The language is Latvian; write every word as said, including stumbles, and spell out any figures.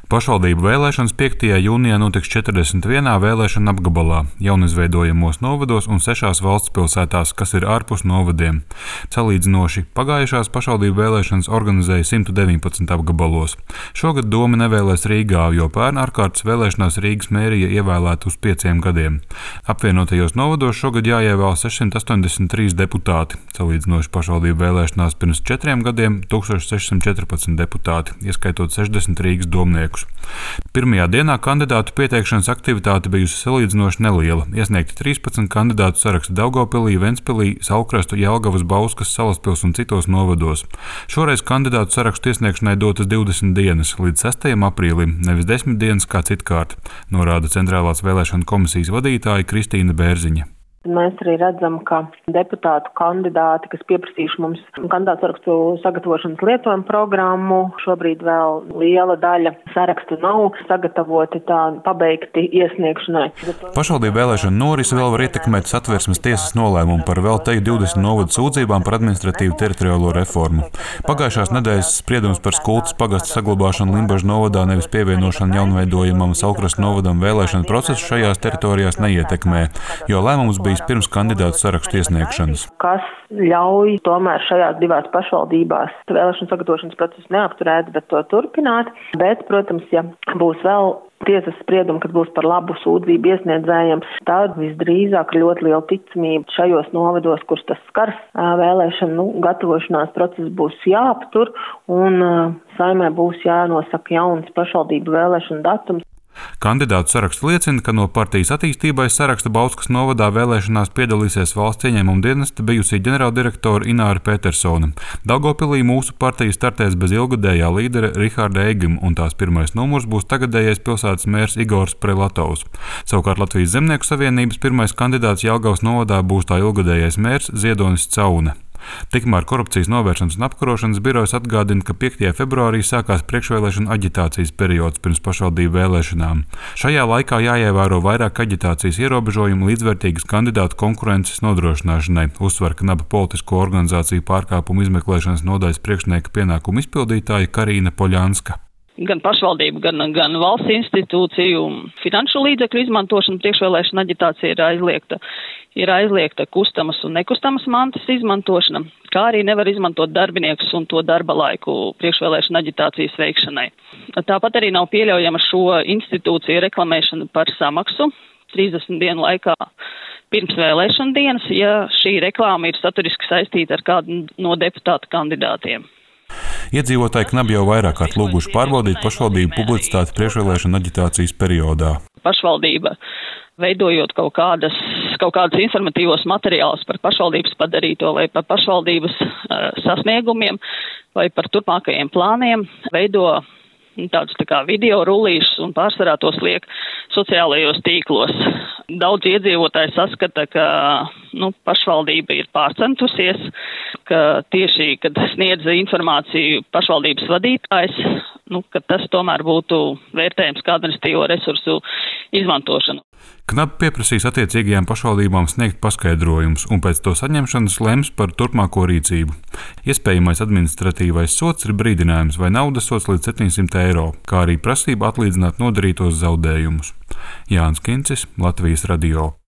Pašvaldību vēlēšanas piektajā jūnijā notiks četrdesmit vienā vēlēšana apgabalā, jaunizveidojamos novados un sešās valsts pilsētās, kas ir ārpus novadiem. Salīdzinoši pagājušās pašvaldību vēlēšanas organizēja simt deviņpadsmit apgabalos. Šogad Doma nevēlēs Rīgā, jo pērn ārkārtas vēlēšanās Rīgas mērija ievēlēta uz pieciem gadiem. Apvienotajos novados šogad jāievēl sešsimt astoņdesmit trīs deputāti, salīdzinoši pašvaldību vēlēšanās pirms četriem gadiem tūkstoš sešsimt četrpadsmit deputāti, ieskaitot sešdesmit Rīgas domniekus. Pirmajā dienā kandidātu pieteikšanas aktivitāte bijusi salīdzinoši neliela. Iesniegti trīspadsmit kandidātu saraksti Daugavpilī, Ventspilī, Saulkrastu, Jelgavas, Bauskas, Salaspils un citos novados. Šoreiz kandidātu sarakstu iesniegšanai dotas divdesmit dienas līdz sestajam aprīlim, nevis desmit dienas kā citkārt, norāda Centrālās vēlēšanu komisijas vadītāja Kristīna Bērziņa. Mēs arī redzam, ka deputātu kandidāti, kas pieprasījuši mums kandidātu sarakstu sagatavošanas lietojumu programmu, šobrīd vēl liela daļa sarakstu nav sagatavoti tā pabeigti iesniegšanai. Pašvaldību vēlēšana norisi vēl var ietekmēt Satversmes tiesas nolēmumu par vēl teju divdesmit novadu sūdzībām par administratīvu teritoriālo reformu. Pagājušās nedēļas spriedums par Skultas pagasta saglabāšanu Limbažu novadā, nevis pievienošanu jaunveidojamam Saulkrastu novadam vēlēšanu procesu šajās teritorijās neietekmē, jo lēmums bijis pirms kandidātu sarakstu iesniegšanas. Kas ļauj tomēr šajās divās pašvaldībās vēlēšanu sagatavošanas procesu neapturēt, bet to turpināt. Bet, protams, ja būs vēl tiesas spriedumi, kad būs par labu sūdzību iesniedzējiem, tad visdrīzāk ļoti liela ticamība šajos novados, kurus tas skars vēlēšanu nu, gatavošanās process būs jāaptur un Saeimai būs jānosaka jauns pašvaldību vēlēšanu datums. Kandidātu saraksts liecina, ka no partijas attīstībai saraksta Bauskas novadā vēlēšanās piedalīsies valsts ieņēmuma dienesta bijusī ģenerāldirektora Ināra Petersone. Daugavpilī mūsu partija startēs bez ilgadējā līdera Riharda Eigima, un tās pirmais numurs būs tagadējais pilsētas mērs Igors Prelatovs. Savukārt Latvijas Zemnieku savienības pirmais kandidāts Jelgavas novadā būs tā ilgadējais mērs Ziedonis Caune. Tikmēr Korupcijas novēršanas un apkarošanas birojas atgādina, ka piektajā februārī sākās priekšvēlēšana aģitācijas periods pirms pašvaldību vēlēšanām. Šajā laikā jāievēro vairāk aģitācijas ierobežojumu līdzvērtīgas kandidātu konkurences nodrošināšanai, uzsver Knaba politisko organizāciju pārkāpumu izmeklēšanas nodaļas priekšnieka pienākumu izpildītāja Karīna Poļanska. Gan pašvaldību, gan, gan valsts institūciju finanšu līdzekļu izmantošana priekšvēlēšana aģitācija ir aizliegta. Ir aizliegta kustamas un nekustamas mantas izmantošana, kā arī nevar izmantot darbiniekus un to darba laiku priekšvēlēšana aģitācijas veikšanai. Tāpat arī nav pieļaujama šo institūciju reklamēšana par samaksu trīsdesmit dienu laikā pirms vēlēšana dienas, ja šī reklāma ir saturiski saistīta ar kādu no deputātu kandidātiem. Iedzīvotāji Knabi jau vairāk kārt lūguši pārbaudīt pašvaldību publicitāti priekšvēlēšana aģitācijas periodā. Pašvaldība, veidojot kaut kādas, kaut kādas informatīvos materiālus par pašvaldības padarīto vai par pašvaldības uh, sasniegumiem vai par turpmākajiem plāniem, veido tādus tā kā video rullīšus un pārsvarā tos liek sociālajos tīklos. Daudz iedzīvotāji saskata, ka nu, pašvaldība ir pārcentusies, ka tieši, kad sniedz informāciju pašvaldības vadītājs, nu, ka tas tomēr būtu vērtējums kā administratīvo resursu izmantošanu. Knab pieprasīs attiecīgajām pašvaldībām sniegt paskaidrojumus un pēc to saņemšanas lems par turpmāko rīcību. Iespējamais administratīvais sods ir brīdinājums vai naudas sods līdz septiņsimt eiro, kā arī prasība atlīdzināt nodarītos zaudējumus. Jānis Kincis, Latvijas radio.